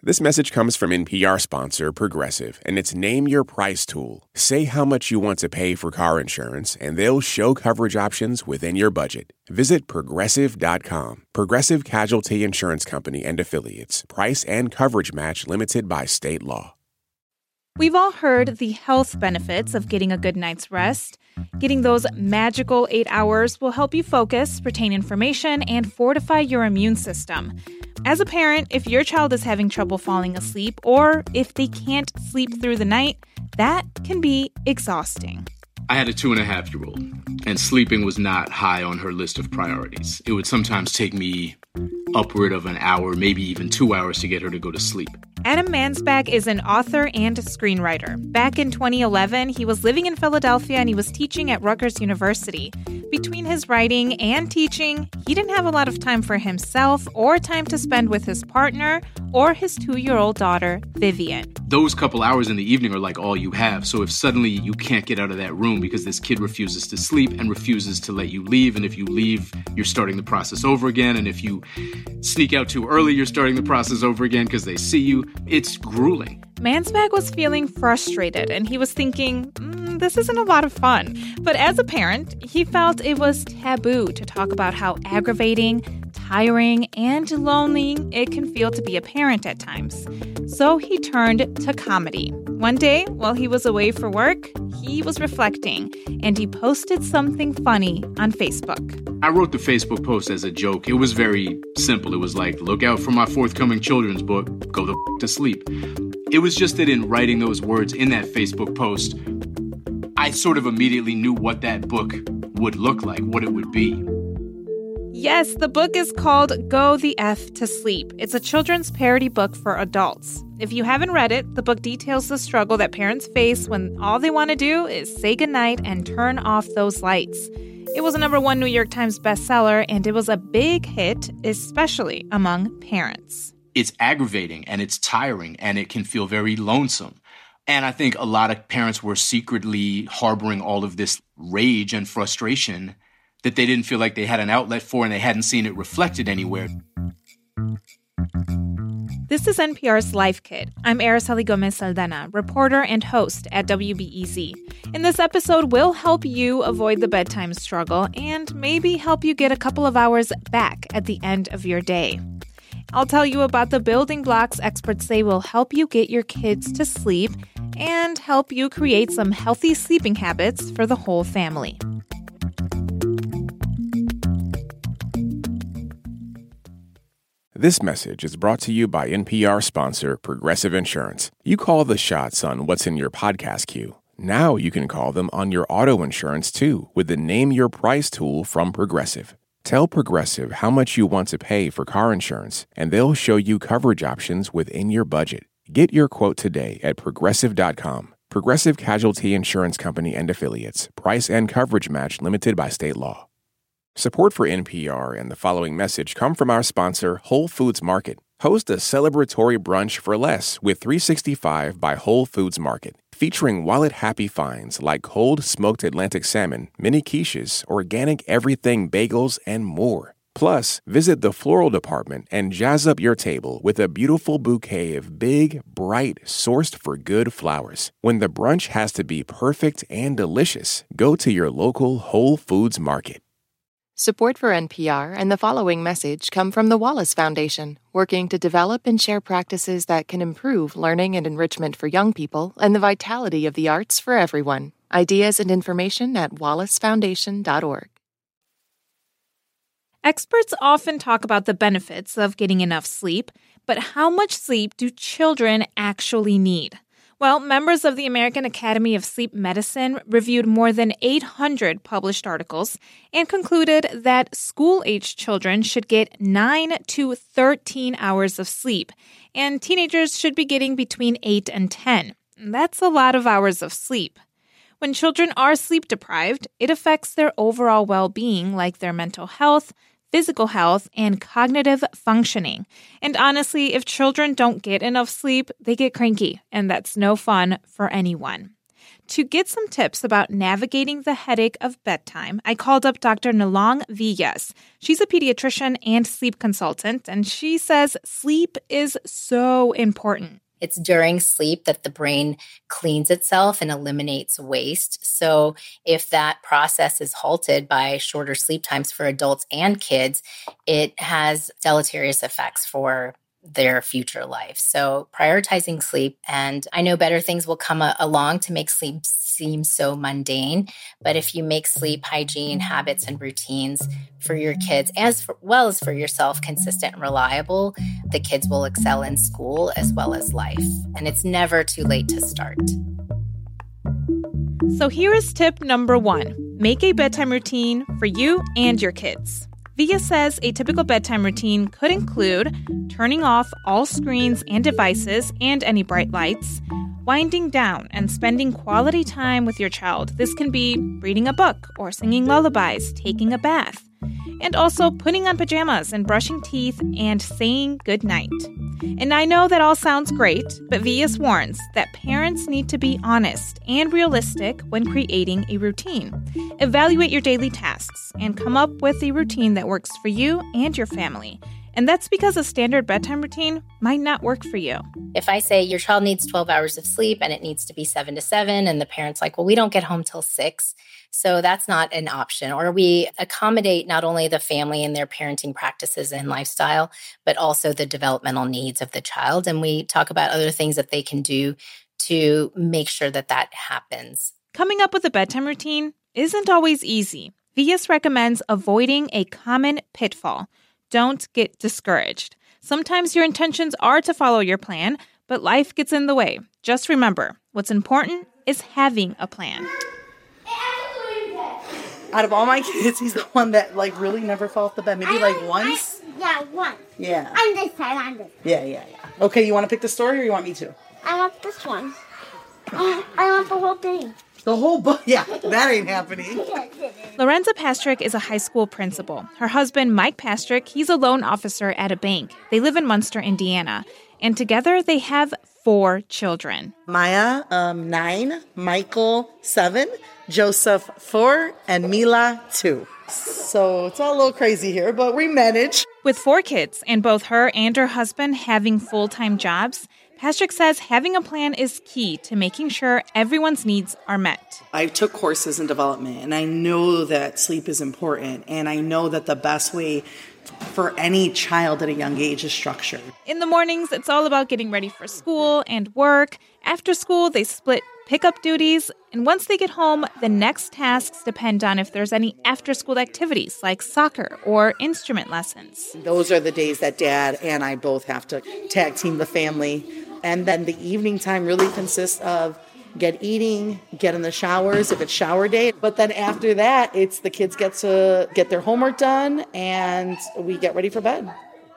This message comes from NPR sponsor Progressive, and it's Name Your Price tool. Say how much you want to pay for car insurance, and they'll show coverage options within your budget. Visit Progressive.com. Progressive Casualty Insurance Company and Affiliates. Price and coverage match limited by state law. We've all heard the health benefits of getting a good night's rest. Getting those magical 8 hours will help you focus, retain information, and fortify your immune system. As a parent, if your child is having trouble falling asleep or if they can't sleep through the night, that can be exhausting. I had a 2.5-year-old, and sleeping was not high on her list of priorities. It would sometimes take me upward of an hour, maybe even 2 hours to get her to go to sleep. Adam Mansbach is an author and screenwriter. Back in 2011, he was living in Philadelphia and he was teaching at Rutgers University. Between his writing and teaching, he didn't have a lot of time for himself or time to spend with his partner or his 2-year-old daughter, Vivian. Those couple hours in the evening are like all you have. So if suddenly you can't get out of that room because this kid refuses to sleep and refuses to let you leave, and if you leave, you're starting the process over again, and if you sneak out too early, you're starting the process over again because they see you, it's grueling. Mansbach was feeling frustrated, and he was thinking, this isn't a lot of fun. But as a parent, he felt it was taboo to talk about how aggravating, tiring, and lonely it can feel to be a parent at times. So he turned to comedy. One day, while he was away for work, he was reflecting, and he posted something funny on Facebook. I wrote the Facebook post as a joke. It was very simple. It was like, look out for my forthcoming children's book, go the to sleep. It was just that in writing those words in that Facebook post, I sort of immediately knew what that book would look like, what it would be. Yes, the book is called Go the F to Sleep. It's a children's parody book for adults. If you haven't read it, the book details the struggle that parents face when all they want to do is say goodnight and turn off those lights. It was a #1 New York Times bestseller, and it was a big hit, especially among parents. It's aggravating, and it's tiring, and it can feel very lonesome. And I think a lot of parents were secretly harboring all of this rage and frustration that they didn't feel like they had an outlet for, and they hadn't seen it reflected anywhere. This is NPR's Life Kit. I'm Araceli Gomez Saldana, reporter and host at WBEZ. In this episode, we'll help you avoid the bedtime struggle and maybe help you get a couple of hours back at the end of your day. I'll tell you about the building blocks experts say will help you get your kids to sleep and help you create some healthy sleeping habits for the whole family. This message is brought to you by NPR sponsor Progressive Insurance. You call the shots on what's in your podcast queue. Now you can call them on your auto insurance, too, with the Name Your Price tool from Progressive. Tell Progressive how much you want to pay for car insurance, and they'll show you coverage options within your budget. Get your quote today at Progressive.com. Progressive Casualty Insurance Company and Affiliates. Price and coverage match limited by state law. Support for NPR and the following message come from our sponsor, Whole Foods Market. Host a celebratory brunch for less with 365 by Whole Foods Market, featuring wallet-happy finds like cold smoked Atlantic salmon, mini quiches, organic everything bagels, and more. Plus, visit the floral department and jazz up your table with a beautiful bouquet of big, bright, sourced-for-good flowers. When the brunch has to be perfect and delicious, go to your local Whole Foods Market. Support for NPR and the following message come from the Wallace Foundation, working to develop and share practices that can improve learning and enrichment for young people and the vitality of the arts for everyone. Ideas and information at wallacefoundation.org. Experts often talk about the benefits of getting enough sleep, but how much sleep do children actually need? Well, members of the American Academy of Sleep Medicine reviewed more than 800 published articles and concluded that school-aged children should get 9 to 13 hours of sleep, and teenagers should be getting between 8 and 10. That's a lot of hours of sleep. When children are sleep-deprived, it affects their overall well-being, like their mental health, physical health, and cognitive functioning. And honestly, if children don't get enough sleep, they get cranky, and that's no fun for anyone. To get some tips about navigating the headache of bedtime, I called up Dr. Nalong Villas. She's a pediatrician and sleep consultant, and she says sleep is so important. It's during sleep that the brain cleans itself and eliminates waste. So if that process is halted by shorter sleep times for adults and kids, it has deleterious effects for their future life. So prioritizing sleep, and I know better things will come along to make sleep seem so mundane, but if you make sleep hygiene habits and routines for your kids as well as for yourself consistent and reliable, the kids will excel in school as well as life. And it's never too late to start. So here is tip number 1. Make a bedtime routine for you and your kids. Villa says a typical bedtime routine could include turning off all screens and devices and any bright lights, winding down and spending quality time with your child. This can be reading a book or singing lullabies, taking a bath, and also putting on pajamas and brushing teeth and saying goodnight. And I know that all sounds great, but Villas warns that parents need to be honest and realistic when creating a routine. Evaluate your daily tasks and come up with a routine that works for you and your family. And that's because a standard bedtime routine might not work for you. If I say your child needs 12 hours of sleep and it needs to be 7 to 7, and the parent's like, well, we don't get home till 6, so that's not an option. Or we accommodate not only the family and their parenting practices and lifestyle, but also the developmental needs of the child. And we talk about other things that they can do to make sure that that happens. Coming up with a bedtime routine isn't always easy. Villas recommends avoiding a common pitfall. Don't get discouraged. Sometimes your intentions are to follow your plan, but life gets in the way. Just remember, what's important is having a plan. Out of all my kids, he's the one that really never fell off the bed. Maybe once? Once. Yeah. On this side. Yeah. Okay, you want to pick the story or you want me to? I want this one. I want the whole thing. The whole book? Yeah, that ain't happening. Lorenza Pastrick is a high school principal. Her husband, Mike Pastrick, he's a loan officer at a bank. They live in Munster, Indiana. And together they have 4 children. Maya, 9, Michael, 7, Joseph, 4, and Mila, 2. So it's all a little crazy here, but we manage. With 4 kids and both her and her husband having full-time jobs, Pastrick says having a plan is key to making sure everyone's needs are met. I took courses in development, and I know that sleep is important, and I know that the best way for any child at a young age is structured. In the mornings, it's all about getting ready for school and work. After school, they split pickup duties, and once they get home, the next tasks depend on if there's any after-school activities like soccer or instrument lessons. Those are the days that Dad and I both have to tag team the family. And then the evening time really consists of get eating, get in the showers if it's shower day. But then after that, it's the kids get to get their homework done and we get ready for bed.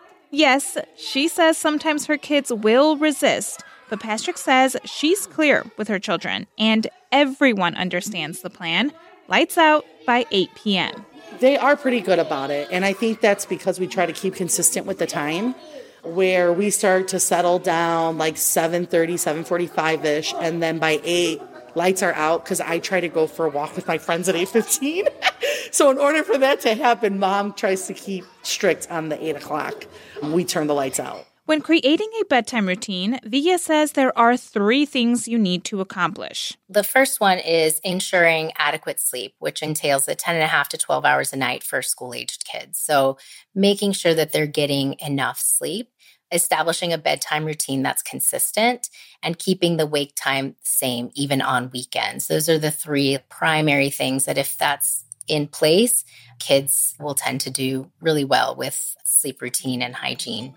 Yes, she says sometimes her kids will resist, but Pastrick says she's clear with her children and everyone understands the plan. Lights out by 8 p.m. They are pretty good about it. And I think that's because we try to keep consistent with the time, where we start to settle down 7:30, 7:45-ish, and then by 8, lights are out because I try to go for a walk with my friends at 8:15. So in order for that to happen, Mom tries to keep strict on the 8 o'clock. We turn the lights out. When creating a bedtime routine, Villa says there are 3 things you need to accomplish. The first one is ensuring adequate sleep, which entails the 10.5 to 12 hours a night for school-aged kids. So making sure that they're getting enough sleep, establishing a bedtime routine that's consistent, and keeping the wake time the same even on weekends. Those are the 3 primary things that if that's in place, kids will tend to do really well with sleep routine and hygiene.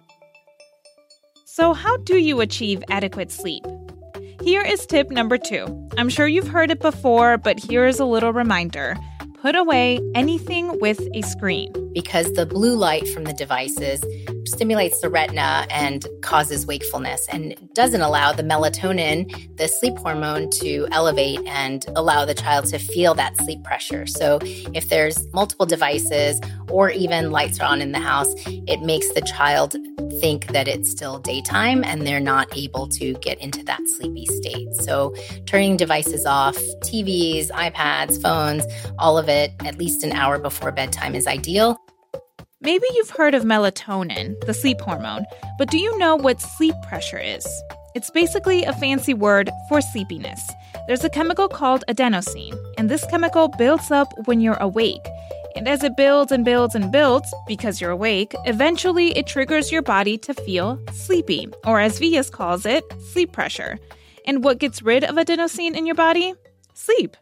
So how do you achieve adequate sleep? Here is tip number 2. I'm sure you've heard it before, but here is a little reminder. Put away anything with a screen. Because the blue light from the devices stimulates the retina and causes wakefulness and doesn't allow the melatonin, the sleep hormone, to elevate and allow the child to feel that sleep pressure. So if there's multiple devices or even lights are on in the house, it makes the child think that it's still daytime and they're not able to get into that sleepy state. So turning devices off, TVs, iPads, phones, all of it at least an hour before bedtime is ideal. Maybe you've heard of melatonin, the sleep hormone, but do you know what sleep pressure is? It's basically a fancy word for sleepiness. There's a chemical called adenosine, and this chemical builds up when you're awake. And as it builds and builds and builds, because you're awake, eventually it triggers your body to feel sleepy, or as Vias calls it, sleep pressure. And what gets rid of adenosine in your body? Sleep.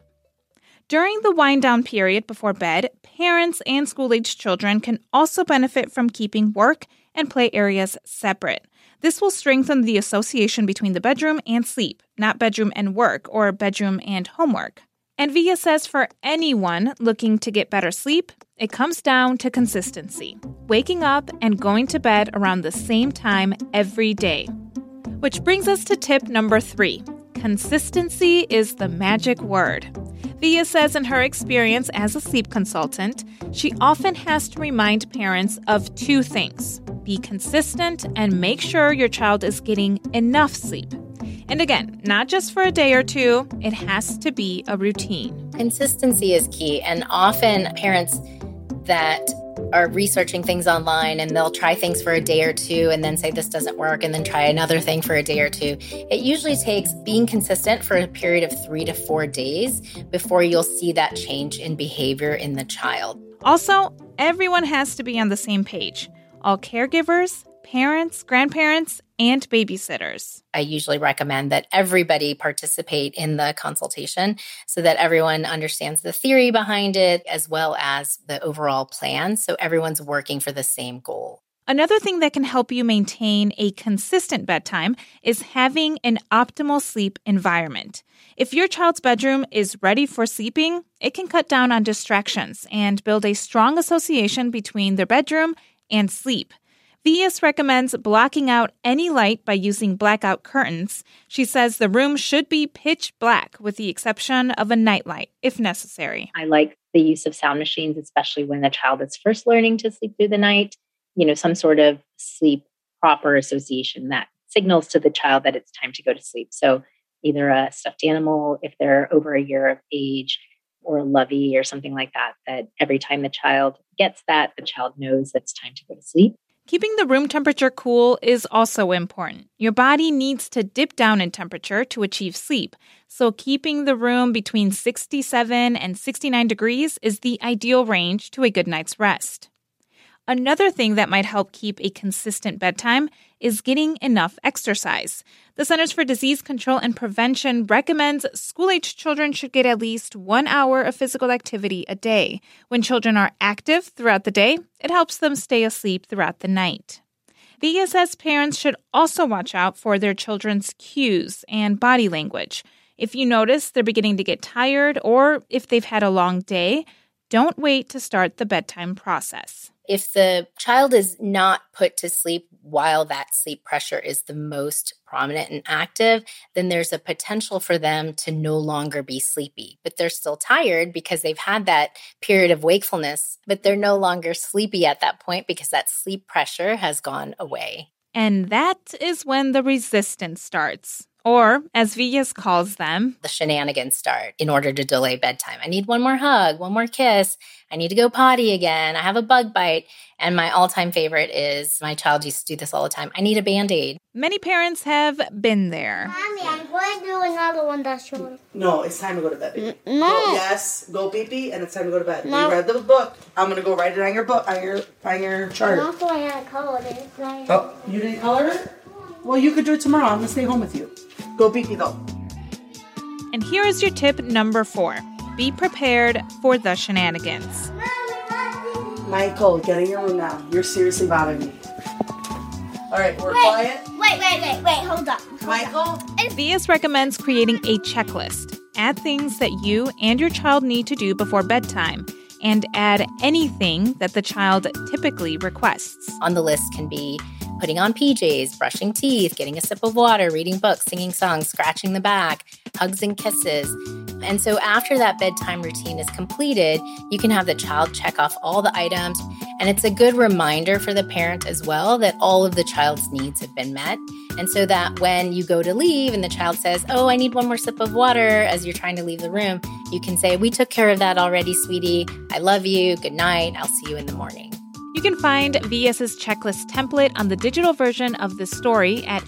During the wind-down period before bed, parents and school-aged children can also benefit from keeping work and play areas separate. This will strengthen the association between the bedroom and sleep, not bedroom and work or bedroom and homework. And Via says for anyone looking to get better sleep, it comes down to consistency, waking up and going to bed around the same time every day. Which brings us to tip number 3. Consistency is the magic word. Via says in her experience as a sleep consultant, she often has to remind parents of 2 things. Be consistent and make sure your child is getting enough sleep. And again, not just for a day or 2, it has to be a routine. Consistency is key, and often parents that are researching things online and they'll try things for a day or 2 and then say this doesn't work and then try another thing for a day or 2. It usually takes being consistent for a period of 3 to 4 days before you'll see that change in behavior in the child. Also, everyone has to be on the same page. All caregivers, parents, grandparents, and babysitters. I usually recommend that everybody participate in the consultation so that everyone understands the theory behind it as well as the overall plan, so everyone's working for the same goal. Another thing that can help you maintain a consistent bedtime is having an optimal sleep environment. If your child's bedroom is ready for sleeping, it can cut down on distractions and build a strong association between their bedroom and sleep. Vias recommends blocking out any light by using blackout curtains. She says the room should be pitch black with the exception of a nightlight, if necessary. I like the use of sound machines, especially when the child is first learning to sleep through the night. Some sort of sleep proper association that signals to the child that it's time to go to sleep. So either a stuffed animal, if they're over a year of age, or a lovey or something like that, that every time the child gets that, the child knows that it's time to go to sleep. Keeping the room temperature cool is also important. Your body needs to dip down in temperature to achieve sleep, so keeping the room between 67 and 69 degrees is the ideal range to a good night's rest. Another thing that might help keep a consistent bedtime is getting enough exercise. The Centers for Disease Control and Prevention recommends school-aged children should get at least 1 hour of physical activity a day. When children are active throughout the day, it helps them stay asleep throughout the night. Via says parents should also watch out for their children's cues and body language. If you notice they're beginning to get tired or if they've had a long day, don't wait to start the bedtime process. If the child is not put to sleep while that sleep pressure is the most prominent and active, then there's a potential for them to no longer be sleepy. But they're still tired because they've had that period of wakefulness, but they're no longer sleepy at that point because that sleep pressure has gone away. And that is when the resistance starts. Or, as Villas calls them, the shenanigans start in order to delay bedtime. I need one more hug, one more kiss. I need to go potty again. I have a bug bite. And my all-time favorite is, my child used to do this all the time, I need a Band-Aid. Many parents have been there. Mommy, I'm going to do another one that's short. No, it's time to go to bed, baby. No. Go pee-pee, and it's time to go to bed. No. You read the book. I'm going to go write it on your book, on your chart. Also, I had colored it. Oh, you didn't color it? Well, you could do it tomorrow. I'm going to stay home with you. Go pee-pee, though. And here is your tip number 4. Be prepared for the shenanigans. Michael, get in your room now. You're seriously bothering me. All right, we're quiet. Wait, hold up. Michael? Vias recommends creating a checklist. Add things that you and your child need to do before bedtime. and add anything that the child typically requests. On the list can be putting on PJs, brushing teeth, getting a sip of water, reading books, singing songs, scratching the back, hugs and kisses. And so after that bedtime routine is completed, you can have the child check off all the items. And it's a good reminder for the parent as well that all of the child's needs have been met. And so that when you go to leave and the child says, oh, I need one more sip of water as you're trying to leave the room, you can say, we took care of that already, sweetie. I love you. Good night. I'll see you in the morning. You can find VS's checklist template on the digital version of this story at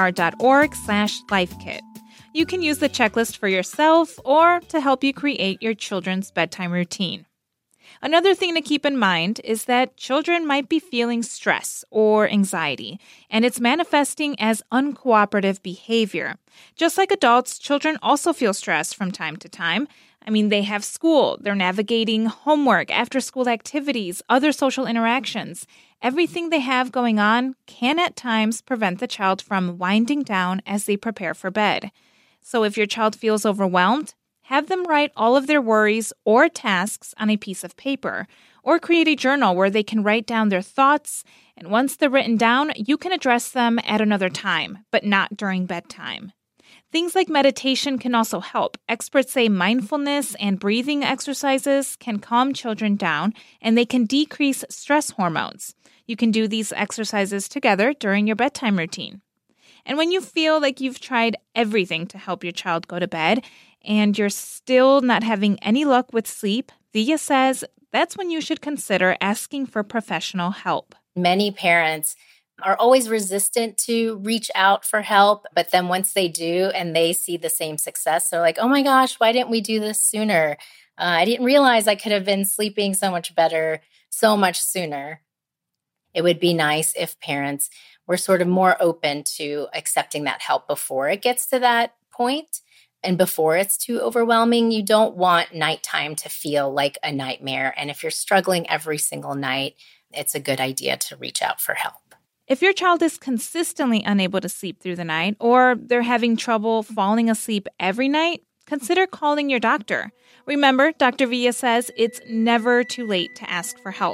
npr.org/lifekit. You can use the checklist for yourself or to help you create your children's bedtime routine. Another thing to keep in mind is that children might be feeling stress or anxiety, and it's manifesting as uncooperative behavior. Just like adults, children also feel stress from time to time. They have school, they're navigating homework, after-school activities, other social interactions. Everything they have going on can at times prevent the child from winding down as they prepare for bed. So if your child feels overwhelmed, have them write all of their worries or tasks on a piece of paper, or create a journal where they can write down their thoughts, and once they're written down, you can address them at another time, but not during bedtime. Things like meditation can also help. Experts say mindfulness and breathing exercises can calm children down, and they can decrease stress hormones. You can do these exercises together during your bedtime routine. And when you feel like you've tried everything to help your child go to bed, and you're still not having any luck with sleep, Via says that's when you should consider asking for professional help. Many parents are always resistant to reach out for help, but then once they do and they see the same success, they're like, oh my gosh, why didn't we do this sooner? I didn't realize I could have been sleeping so much better, so much sooner. It would be nice if parents were sort of more open to accepting that help before it gets to that point. And before it's too overwhelming. You don't want nighttime to feel like a nightmare. And if you're struggling every single night, it's a good idea to reach out for help. If your child is consistently unable to sleep through the night, or they're having trouble falling asleep every night, consider calling your doctor. Remember, Dr. Villa says it's never too late to ask for help.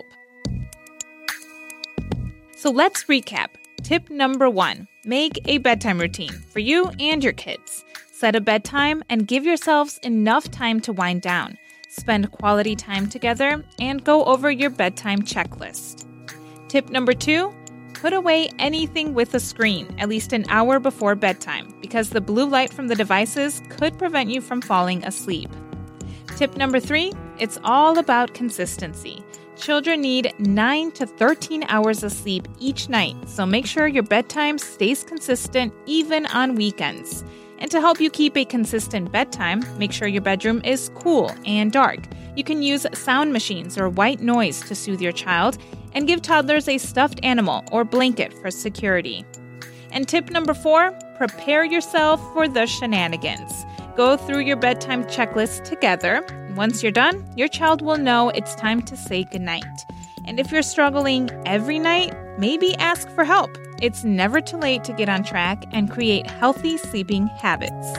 So let's recap. Tip number 1, make a bedtime routine for you and your kids. Set a bedtime and give yourselves enough time to wind down. Spend quality time together and go over your bedtime checklist. Tip number 2, put away anything with a screen at least an hour before bedtime because the blue light from the devices could prevent you from falling asleep. Tip number 3, it's all about consistency. Children need 9 to 13 hours of sleep each night, so make sure your bedtime stays consistent even on weekends. And to help you keep a consistent bedtime, make sure your bedroom is cool and dark. You can use sound machines or white noise to soothe your child, and give toddlers a stuffed animal or blanket for security. And tip number 4, prepare yourself for the shenanigans. Go through your bedtime checklist together. Once you're done, your child will know it's time to say goodnight. And if you're struggling every night, maybe ask for help. It's never too late to get on track and create healthy sleeping habits.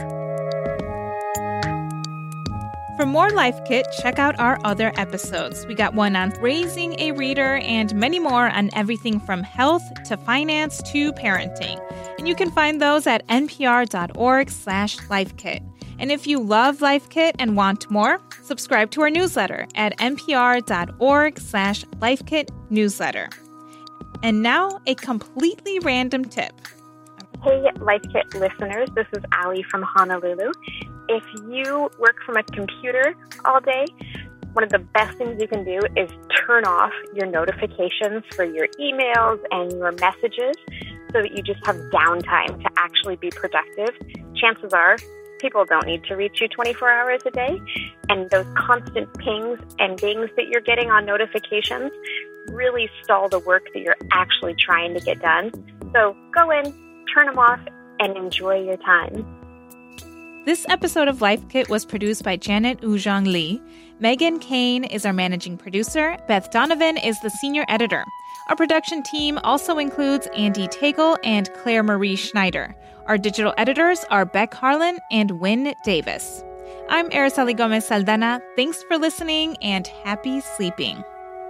For more Life Kit, check out our other episodes. We got one on raising a reader and many more on everything from health to finance to parenting. And you can find those at npr.org/lifekit. And if you love Life Kit and want more, subscribe to our newsletter at npr.org/lifekit newsletter. And now, a completely random tip. Hey, Life Kit listeners, this is Allie from Honolulu. If you work from a computer all day, one of the best things you can do is turn off your notifications for your emails and your messages so that you just have downtime to actually be productive. Chances are, people don't need to reach you 24 hours a day, and those constant pings and dings that you're getting on notifications really stall the work that you're actually trying to get done. So go in, turn them off, and enjoy your time. This episode of Life Kit was produced by Janet Ujong Lee. Megan Kane is our managing producer. Beth Donovan is the senior editor. Our production team also includes Andy Tagle and Claire Marie Schneider. Our digital editors are Beck Harlan and Wynn Davis. I'm Araceli Gomez Saldana. Thanks for listening and happy sleeping.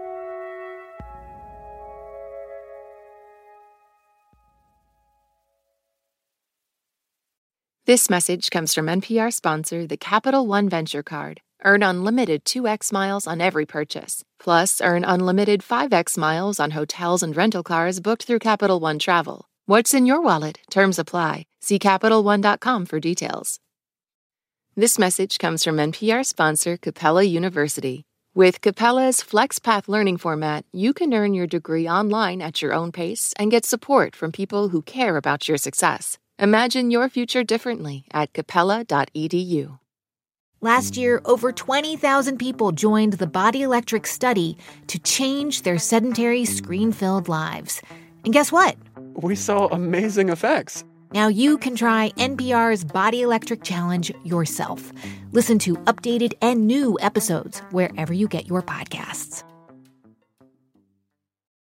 This message comes from NPR sponsor, the Capital One Venture Card. Earn unlimited 2x miles on every purchase. Plus, earn unlimited 5x miles on hotels and rental cars booked through Capital One Travel. What's in your wallet? Terms apply. See CapitalOne.com for details. This message comes from NPR sponsor, Capella University. With Capella's FlexPath learning format, you can earn your degree online at your own pace and get support from people who care about your success. Imagine your future differently at capella.edu. Last year, over 20,000 people joined the Body Electric study to change their sedentary, screen-filled lives. And guess what? We saw amazing effects. Now you can try NPR's Body Electric Challenge yourself. Listen to updated and new episodes wherever you get your podcasts.